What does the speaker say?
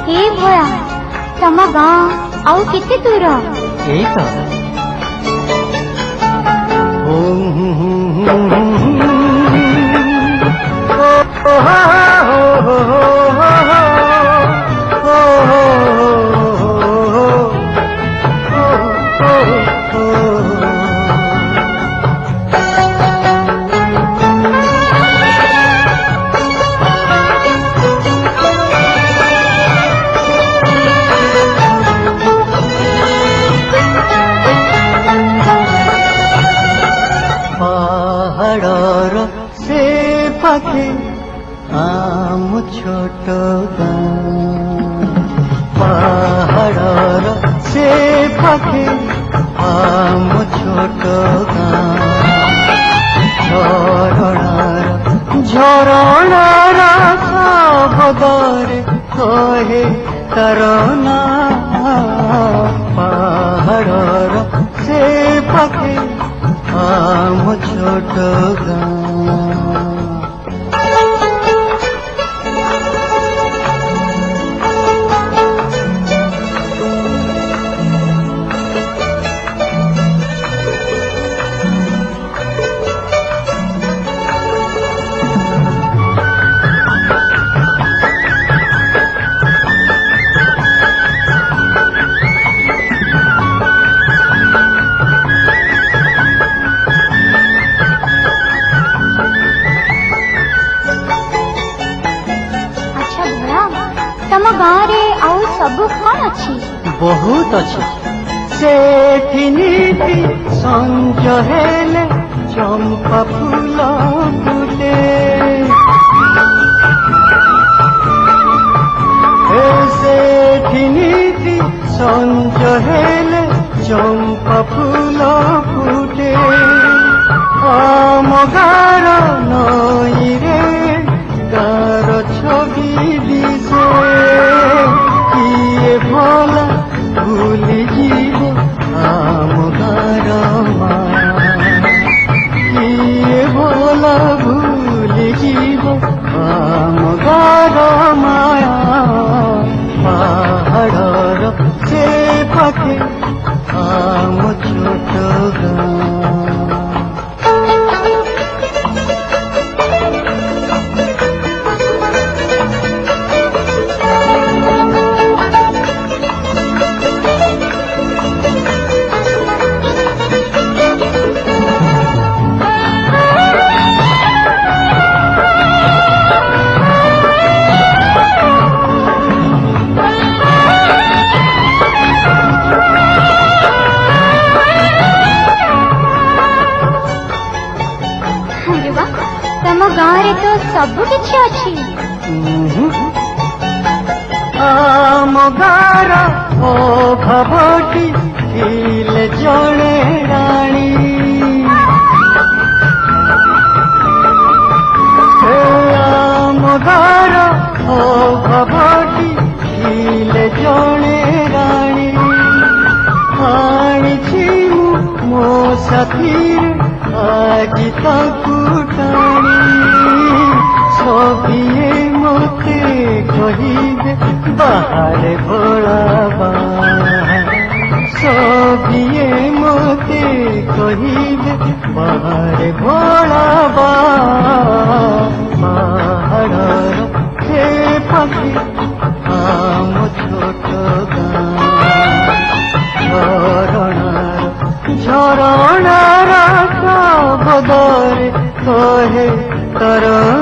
हे भया तम गाँ आउ केते दूर? यही तो पहाड़र से पाखे आम छोट पहाड़र से पाखे आम छोट झरणार शब्दरे कहे तार ना पहाड़र से पाखे आम छोट सब कौन अच्छी? बहुत अच्छी सेठी नीति संज हेले चंपा फूल फुटे सेठी नीति संज हेले चंपा फूल फुटे आम गार नई रे गार छवि दिशे किए भला भूली जीव आम गार किए भला भूली जीव आम गार माया पहाड़र से पाखे आम छोट गाँव तो सब किछि अछि। आम गार ओ भवटी थिले जणे राणी आम गार ओ भवटी थिले जणे राणी आनिछि मो साथी आज ताकू टाणी छबिए मते कहिबे बाहर भोलाबा छबिए मते कहिबे बाहर भोलाबा पहाड़र से पाखे आम छोट झरणार शब्दरे कहे तार